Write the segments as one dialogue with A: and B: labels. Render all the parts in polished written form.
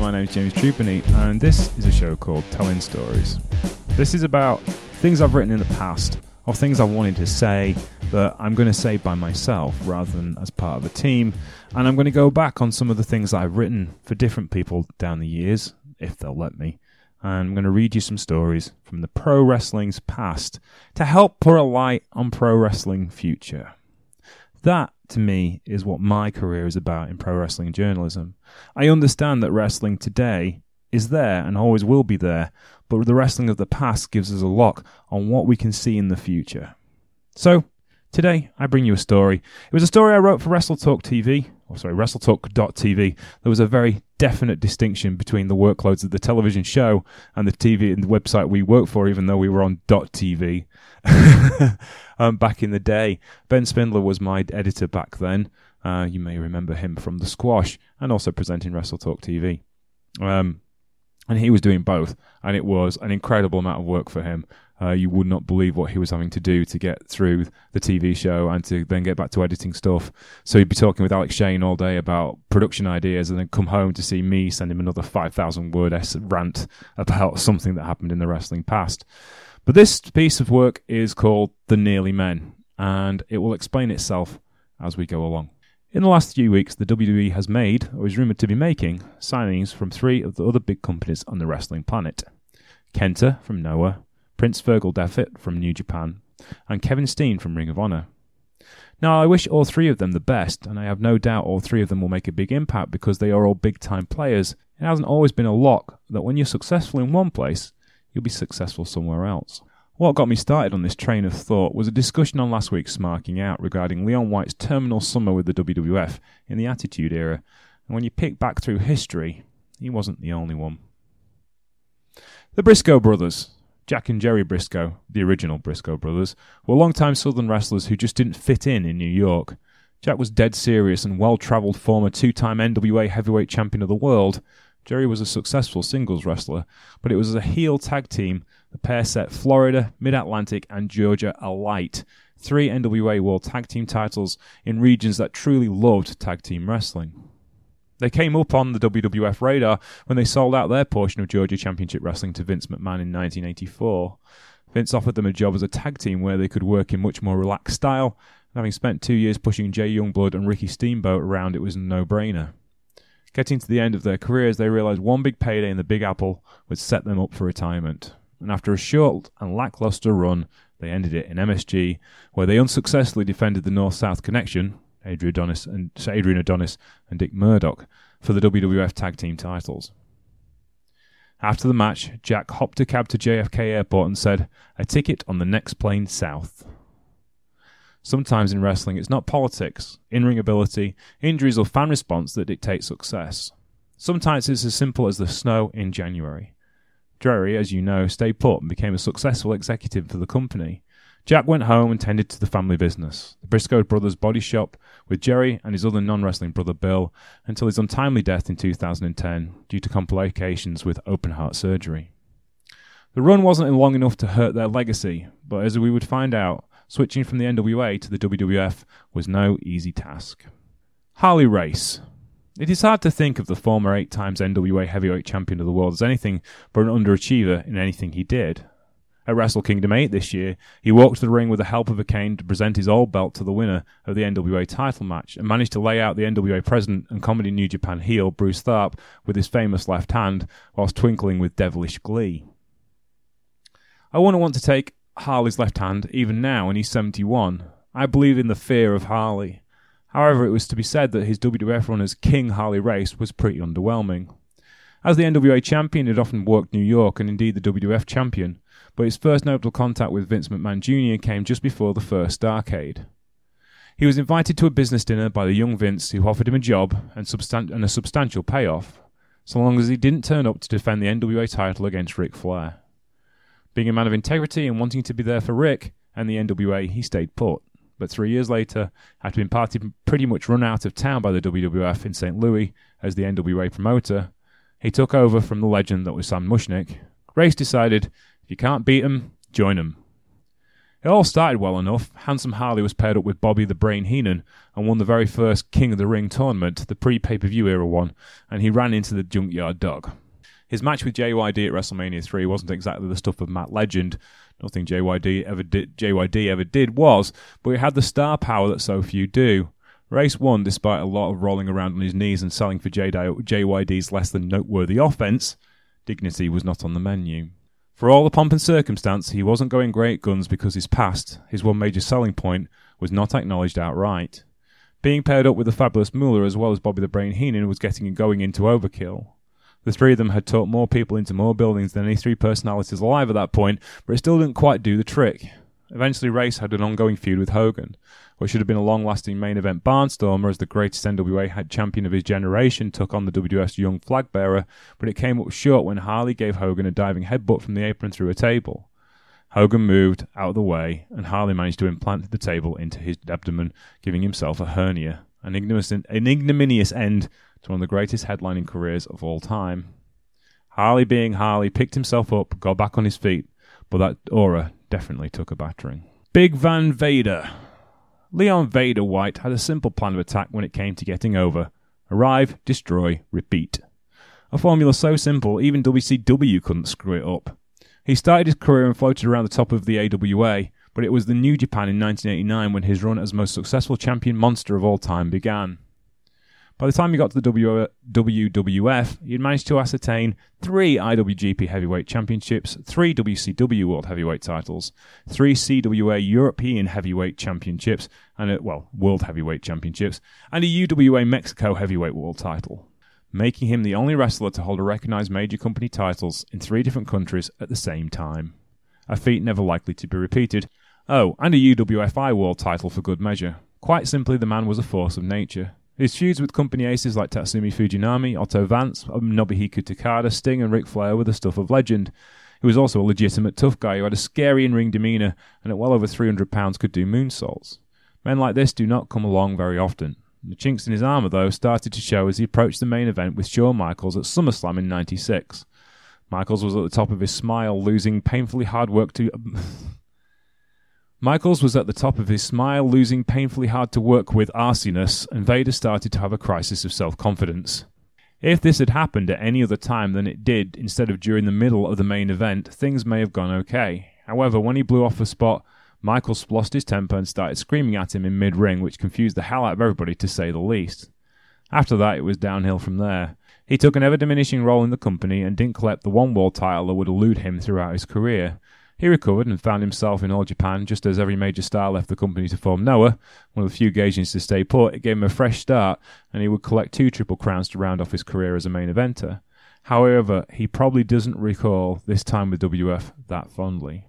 A: my name is James Trupany, and this is a show called Telling Stories. This is about things I've written in the past, or things I wanted to say that I'm going to say by myself rather than as part of a team, and I'm going to go back on some of the things that I've written for different people down the years, if they'll let me, and I'm going to read you some stories from the pro wrestling's past to help put a light on pro wrestling future. That, to me, is what my career is about in pro wrestling journalism. I understand that wrestling today is there and always will be there, but the wrestling of the past gives us a look on what we can see in the future. So, today, I bring you a story. It was a story I wrote for WrestleTalk.tv. There was a very definite distinction between the workloads of the television show and the TV and the website we worked for, even though we were on .tv. Back in the day, Ben Spindler was my editor back then. You may remember him from The Squash and also presenting WrestleTalk TV. And he was doing both, and it was an incredible amount of work for him. You would not believe what he was having to do to get through the TV show and to then get back to editing stuff. So he'd be talking with Alex Shane all day about production ideas and then come home to see me send him another 5,000-word rant about something that happened in the wrestling past. But this piece of work is called The Nearly Men, and it will explain itself as we go along. In the last few weeks, the WWE has made, or is rumoured to be making, signings from 3 of the other big companies on the wrestling planet. Kenta from Noah, Prince Virgil Devitt from New Japan, and Kevin Steen from Ring of Honor. Now, I wish all 3 of them the best, and I have no doubt all 3 of them will make a big impact because they are all big-time players. It hasn't always been a lock that when you're successful in one place, you'll be successful somewhere else. What got me started on this train of thought was a discussion on last week's Smarking Out regarding Leon White's terminal summer with the WWF in the Attitude Era, and when you pick back through history, he wasn't the only one. The Briscoe brothers, Jack and Jerry Briscoe, the original Briscoe brothers, were longtime Southern wrestlers who just didn't fit in New York. Jack was dead serious and well-travelled former 2-time NWA heavyweight champion of the world. Jerry was a successful singles wrestler, but it was as a heel tag team the pair set Florida, Mid-Atlantic and Georgia alight, 3 NWA World Tag Team titles in regions that truly loved tag team wrestling. They came up on the WWF radar when they sold out their portion of Georgia Championship Wrestling to Vince McMahon in 1984. Vince offered them a job as a tag team where they could work in much more relaxed style, and having spent 2 years pushing Jay Youngblood and Ricky Steamboat around, it was a no-brainer. Getting to the end of their careers, they realised one big payday in the Big Apple would set them up for retirement. And after a short and lacklustre run, they ended it in MSG, where they unsuccessfully defended the North-South connection, Adrian Adonis and Dick Murdoch, for the WWF Tag Team titles. After the match, Jack hopped a cab to JFK Airport and said, "A ticket on the next plane south." Sometimes in wrestling, it's not politics, in-ring ability, injuries or fan response that dictate success. Sometimes it's as simple as the snow in January. Jerry, as you know, stayed put and became a successful executive for the company. Jack went home and tended to the family business, the Briscoe Brothers Body Shop, with Jerry and his other non-wrestling brother Bill, until his untimely death in 2010 due to complications with open-heart surgery. The run wasn't long enough to hurt their legacy, but as we would find out, switching from the NWA to the WWF was no easy task. Harley Race. It is hard to think of the former 8 times NWA heavyweight champion of the world as anything but an underachiever in anything he did. At Wrestle Kingdom 8 this year, he walked the ring with the help of a cane to present his old belt to the winner of the NWA title match and managed to lay out the NWA president and Comedy New Japan heel Bruce Tharpe with his famous left hand whilst twinkling with devilish glee. I wouldn't want to take Harley's left hand even now when he's 71. I believe in the fear of Harley. However, it was to be said that his WWF run as King Harley Race was pretty underwhelming. As the NWA champion, he had often worked New York and indeed the WWF champion, but his first notable contact with Vince McMahon Jr. came just before the first Starrcade. He was invited to a business dinner by the young Vince, who offered him a job and a substantial payoff, so long as he didn't turn up to defend the NWA title against Ric Flair. Being a man of integrity and wanting to be there for Rick and the NWA, he stayed put. But 3 years later, after being pretty much run out of town by the WWF in St. Louis as the NWA promoter, he took over from the legend that was Sam Mushnick. Race decided, if you can't beat 'em, join 'em. It all started well enough. Handsome Harley was paired up with Bobby the Brain Heenan and won the very first King of the Ring tournament, the pre-pay-per-view era one, and he ran into the Junkyard Dog. His match with JYD at WrestleMania 3 wasn't exactly the stuff of Matt Legend. Nothing JYD ever did was, but he had the star power that so few do. Race won despite a lot of rolling around on his knees and selling for JYD's less than noteworthy offense. Dignity was not on the menu. For all the pomp and circumstance, he wasn't going great guns because his past, his one major selling point, was not acknowledged outright. Being paired up with the fabulous Moolah as well as Bobby the Brain Heenan was going into overkill. The three of them had taught more people into more buildings than any three personalities alive at that point, but it still didn't quite do the trick. Eventually, Race had an ongoing feud with Hogan. What should have been a long-lasting main event barnstormer as the greatest NWA champion of his generation took on the WWF's young flag bearer, but it came up short when Harley gave Hogan a diving headbutt from the apron through a table. Hogan moved out of the way, and Harley managed to implant the table into his abdomen, giving himself a hernia. An ignominious end to one of the greatest headlining careers of all time. Harley, being Harley, picked himself up, got back on his feet, but that aura definitely took a battering. Big Van Vader. Leon Vader White had a simple plan of attack when it came to getting over. Arrive, destroy, repeat. A formula so simple, even WCW couldn't screw it up. He started his career and floated around the top of the AWA, but it was the New Japan in 1989 when his run as most successful champion monster of all time began. By the time he got to the WWF, he had managed to ascertain 3 IWGP Heavyweight Championships, 3 WCW World Heavyweight titles, 3 CWA European Heavyweight Championships, and World Heavyweight Championships, and a UWA Mexico Heavyweight World title, making him the only wrestler to hold a recognized major company titles in 3 different countries at the same time. A feat never likely to be repeated. Oh, and a UWFI World title for good measure. Quite simply, the man was a force of nature. His feuds with company aces like Tatsumi Fujinami, Otto Vance, Nobuhiko Takada, Sting and Ric Flair were the stuff of legend. He was also a legitimate tough guy who had a scary in-ring demeanour and at well over 300 pounds could do moonsaults. Men like this do not come along very often. The chinks in his armour, though, started to show as he approached the main event with Shawn Michaels at SummerSlam in '96. Michaels was at the top of his smile, losing painfully hard to work with arsiness, and Vader started to have a crisis of self-confidence. If this had happened at any other time than it did, instead of during the middle of the main event, things may have gone okay. However, when he blew off the spot, Michaels lost his temper and started screaming at him in mid-ring, which confused the hell out of everybody, to say the least. After that, it was downhill from there. He took an ever-diminishing role in the company and didn't collect the one world title that would elude him throughout his career. He recovered and found himself in All Japan just as every major star left the company to form Noah, one of the few Gaijins to stay put. It gave him a fresh start, and he would collect 2 Triple Crowns to round off his career as a main eventer. However, he probably doesn't recall this time with WF that fondly.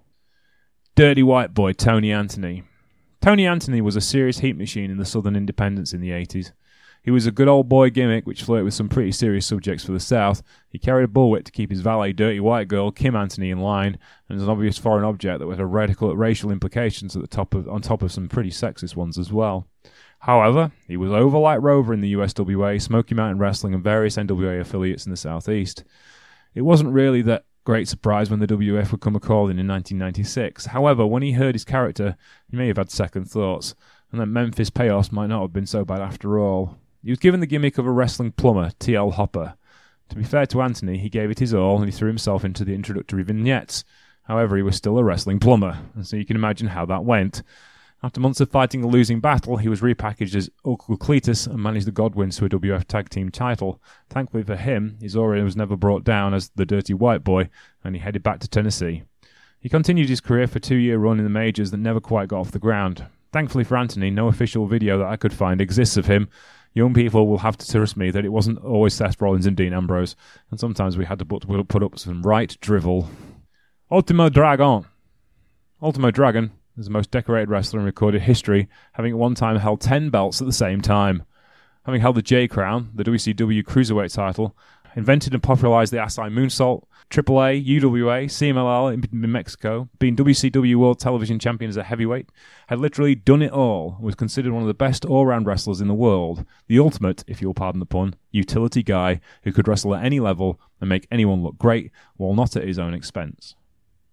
A: Dirty White Boy Tony Anthony. Tony Anthony was a serious heat machine in the Southern independents in the 80s. He was a good old boy gimmick which flirted with some pretty serious subjects for the South. He carried a bullwhip to keep his valet, Dirty White Girl, Kim Anthony, in line, and was an obvious foreign object that had racial implications on top of some pretty sexist ones as well. However, he was over like Rover in the USWA, Smoky Mountain Wrestling, and various NWA affiliates in the Southeast. It wasn't really that great surprise when the WF would come a-calling in 1996. However, when he heard his character, he may have had second thoughts, and that Memphis Payoffs might not have been so bad after all. He was given the gimmick of a wrestling plumber, T.L. Hopper. To be fair to Anthony, he gave it his all and he threw himself into the introductory vignettes. However, he was still a wrestling plumber, and so you can imagine how that went. After months of fighting a losing battle, he was repackaged as Uncle Cletus and managed the Godwins to a WF Tag Team title. Thankfully for him, his aura was never brought down as the Dirty White Boy, and he headed back to Tennessee. He continued his career for a 2-year run in the majors that never quite got off the ground. Thankfully for Anthony, no official video that I could find exists of him. Young people will have to trust me that it wasn't always Seth Rollins and Dean Ambrose, and sometimes we had to put up some right drivel. Ultimo Dragon. Ultimo Dragon is the most decorated wrestler in recorded history, having at one time held 10 belts at the same time. Having held the J Crown, the WCW Cruiserweight title, invented and popularized the Asai Moonsault, AAA, UWA, CMLL in Mexico, being WCW World Television Champion as a heavyweight, had literally done it all, and was considered one of the best all-round wrestlers in the world, the ultimate, if you'll pardon the pun, utility guy who could wrestle at any level and make anyone look great, while not at his own expense.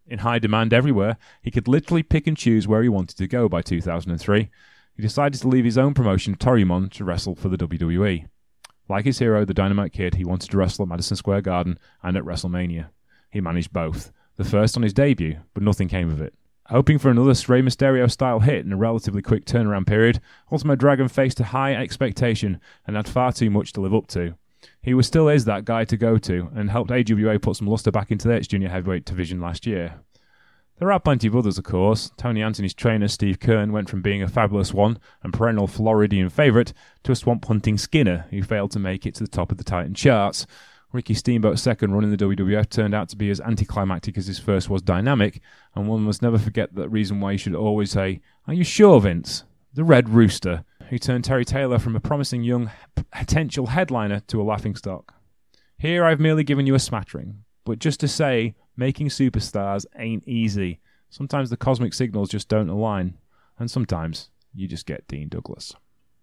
A: in high demand everywhere, he could literally pick and choose where he wanted to go by 2003. He decided to leave his own promotion, Toryumon, to wrestle for the WWE. Like his hero, the Dynamite Kid, he wanted to wrestle at Madison Square Garden and at WrestleMania. He managed both, the first on his debut, but nothing came of it. Hoping for another Rey Mysterio-style hit in a relatively quick turnaround period, Ultimo Dragon faced a high expectation and had far too much to live up to. He still is that guy to go to, and helped AWA put some luster back into their junior heavyweight division last year. There are plenty of others, of course. Tony Anthony's trainer, Steve Kern, went from being a fabulous one and perennial Floridian favourite to a swamp-hunting Skinner who failed to make it to the top of the Titan charts. Ricky Steamboat's second run in the WWF turned out to be as anticlimactic as his first was dynamic, and one must never forget that reason why you should always say, "Are you sure, Vince?" The Red Rooster, who turned Terry Taylor from a promising young potential headliner to a laughingstock. Here I've merely given you a smattering, but just to say, making superstars ain't easy. Sometimes the cosmic signals just don't align, and sometimes you just get Dean Douglas.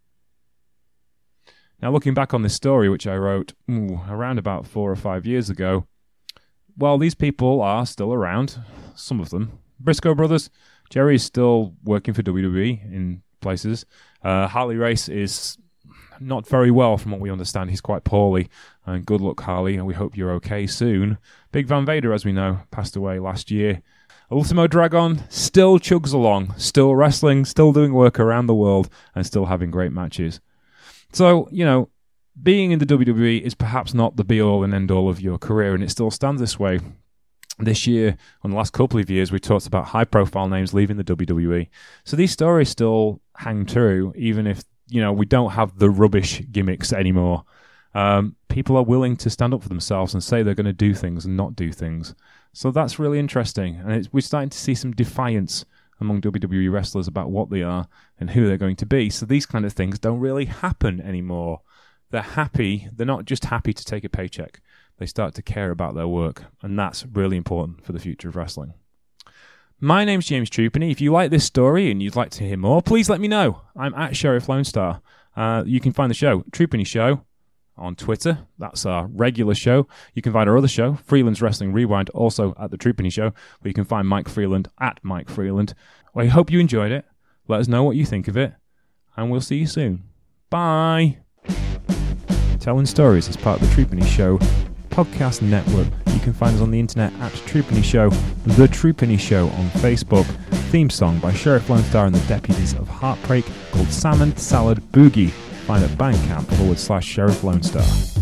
A: Now, looking back on this story, which I wrote around about 4 or 5 years ago, well, these people are still around, some of them. Briscoe brothers, Jerry is still working for WWE in places. Harley Race is not very well, from what we understand. He's quite poorly. And good luck, Harley, and we hope you're okay soon. Big Van Vader, as we know, passed away last year. Ultimo Dragon still chugs along, still wrestling, still doing work around the world, and still having great matches. So, being in the WWE is perhaps not the be-all and end-all of your career, and it still stands this way. This year, on the last couple of years, we talked about high-profile names leaving the WWE. So these stories still hang true, even if, we don't have the rubbish gimmicks anymore. People are willing to stand up for themselves and say they're going to do things and not do things. So that's really interesting, and we're starting to see some defiance among WWE wrestlers about what they are and who they're going to be. So these kind of things don't really happen anymore. They're happy. They're not just happy to take a paycheck. They start to care about their work, and that's really important for the future of wrestling. My name's James Trupany. If you like this story and you'd like to hear more, please let me know. I'm at Sheriff Lone Star. You can find the show, Trupany Show, on Twitter. That's our regular show. You can find our other show, Freeland's Wrestling Rewind, also at the Trupany Show, where you can find Mike Freeland at Mike Freeland. Well, I hope you enjoyed it. Let us know what you think of it, and we'll see you soon. Bye! Telling Stories is part of the Trupany Show podcast network. You can find us on the internet at Trupany Show, The Trupany Show on Facebook. Theme song by Sheriff Lone Star and the Deputies of Heartbreak called Salmon Salad Boogie. Find at Bandcamp /Sheriff Lone Star.